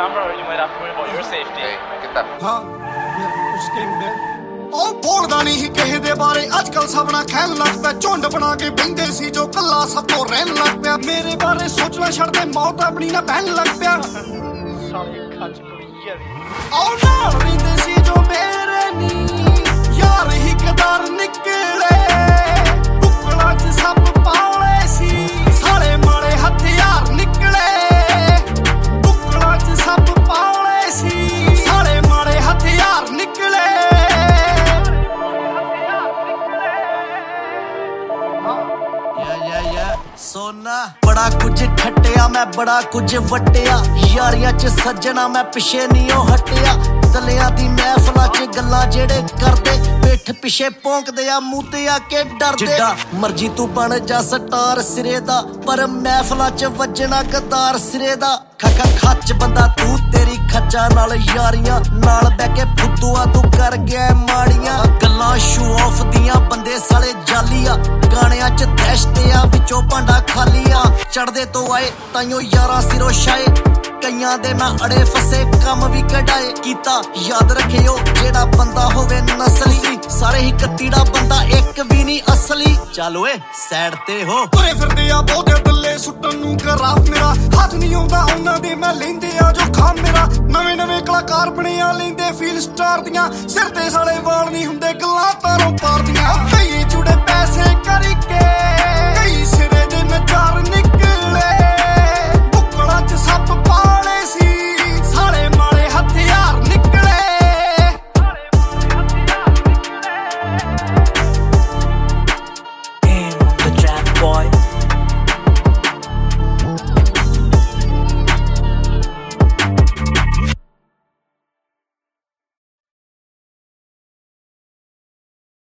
camera, you might have to worry about your safety. Hey, get that. ਹਾਂ ਉਸ time ਉਹ ਬੋਲਦਾ ਨਹੀਂ ਕਿਸੇ ਦੇ ਬਾਰੇ ਅੱਜ ਕੱਲ ਸਭ ਨਾਲ ਖੈਲ ਲੱਗ ਪਿਆ ਝੁੰਡ ਬਣਾ ਕੇ ਬਹਿੰਦੇ ਸੀ ਜੋ ਕੱਲਾ ਸਭ ਤੋਂ ਰਹਿਣ ਲੱਗ ਪਿਆ ਮੇਰੇ ਬਾਰੇ ਸੋਚਣਾ ਛੱਡ ਦੇ ਮੌਤ ਆਪਣੀ ਨਾ ਬਹਿਣ ਲੱਗ ਪਿਆ ਸਾਲੇ ਖੱਜ ਕੁੜੀ ਉਹ ਨਾਲ ਰਹਿੰਦੇ ਸੀ ਜੋ ਮੇਰੇ ਨੀ ਯਾਰ ਹੀ ਕਦਰ ਨਿਕਲੇ ਬੁੱਕਲਾਂ 'ਚ ਸੱਪ ਪਾਉਣੇ ਸੀ ਸਾਲੇ ਮਾੜੇ ਹਥਿਆਰ ਨਿਕਲੇ ਬੁੱਕਲਾਂ 'ਚ ਸੱਪ ਪਾਉਣੇ ਸੀ ਸਾਲੇ ਮਾੜੇ ਹਥਿਆਰ ਨਿਕਲੇ ਸੋਨਾ ਬੜਾ ਕੁਝ ਖੱਟਿਆ ਮੈਂ ਬੜਾ ਕੁਝ ਵਟਿਆ ਯਾਰੀਆਂ 'ਚ ਸੱਜਣਾ ਮੈਂ ਪਿੱਛੇ ਨਹੀਂ ਉਹ ਹਟਿਆ ਦਲਿਆਂ ਦੀ ਮਹਿਫਲਾਂ 'ਚ ਗੱਲਾਂ ਜਿਹੜੇ ਕਰਦੇ ਪਿੱਠ ਪਿੱਛੇ ਭੌਂਕਦੇ ਆ ਮੂੰਹ ਤੇ ਆ ਕੇ ਡਰਦੇ ਜਿੱਡਾ ਮਰਜੀ ਤੂੰ ਬਣ ਜਾ ਸਟਾਰ ਸਿਰੇ ਦਾ ਪਰ ਮਹਿਫਲਾਂ 'ਚ ਵੱਜਣਾ ਗਦਾਰ ਸਿਰੇ ਦਾ ਖੱਖਾ ਖੱਚ ਬੰਦਾ ਤੂੰ ਤੇਰੀ ਖੱਚਾ ਨਾਲ ਯਾਰੀਆਂ ਨਾਲ ਬਹਿ ਕੇ ਫੁੱਦੂਆ ਤੂੰ ਕਰ ਗਿਆ ਮਾੜੀਆਂ ਗੱਲਾਂ ਸ਼ੋ ਆਫ ਦੀਆਂ ਬੰਦੇ ਸਾਲੇ ਜਾਲੀ ਆ ਗਾਣਿਆਂ 'ਚ ਦਹਿਸ਼ਤ ਆ ਵਿੱਚੋਂ ਭਾਂਡਾ ਖਾਲੀ ਆ ਚੜਦੇ ਤੋਂ ਆਏ ਤਾਈਓ ਯਾਰਾਂ ਸਿਰੋਂ ਸ਼ਾਏ ਕਈਆਂ ਦੇ ਮੈਂ ਅੜੇ ਫਸੇ ਕੰਮ ਵੀ ਕਢਾਏ ਕੀਤਾ ਯਾਦ ਰੱਖਿਓ ਜਿਹੜਾ ਬੰਦਾ ਹੋਵੇ ਨਸਲੀ ਸਾਰੇ ਹੀ ਕੱਤੀੜਾ ਬੰਦਾ ਇੱਕ ਵੀ ਨਹੀਂ ਅਸਲੀ ਚੱਲ ਓਏ ਸਾਈਡ ਤੇ ਹੋ ਤੁਰੇ ਫਿਰਦੇ ਆ ਬਹੁਤੇ ਦੱਲੇ ਸੁੱਟਣ ਨੂੰ ਖਰਾਬ ਮੇਰਾ ਹੱਥ ਨਹੀਂ ਆਉਂਦਾ ਉਹਨਾਂ ਦੇ ਮੈਂ ਲੈਂਦੇ ਆ ਜੋ ਖਾਮ ਮੇਰਾ ਨਵੇਂ ਕਲਾਕਾਰ ਬਣੇ ਆ ਲੈਂਦੇ ਫੀਲ ਸਟਾਰ ਦੀਆਂ ਸਿਰ ਤੇ ਸਾਲੇ ਵਾਲ ਨਹੀਂ ਹੁੰਦੇ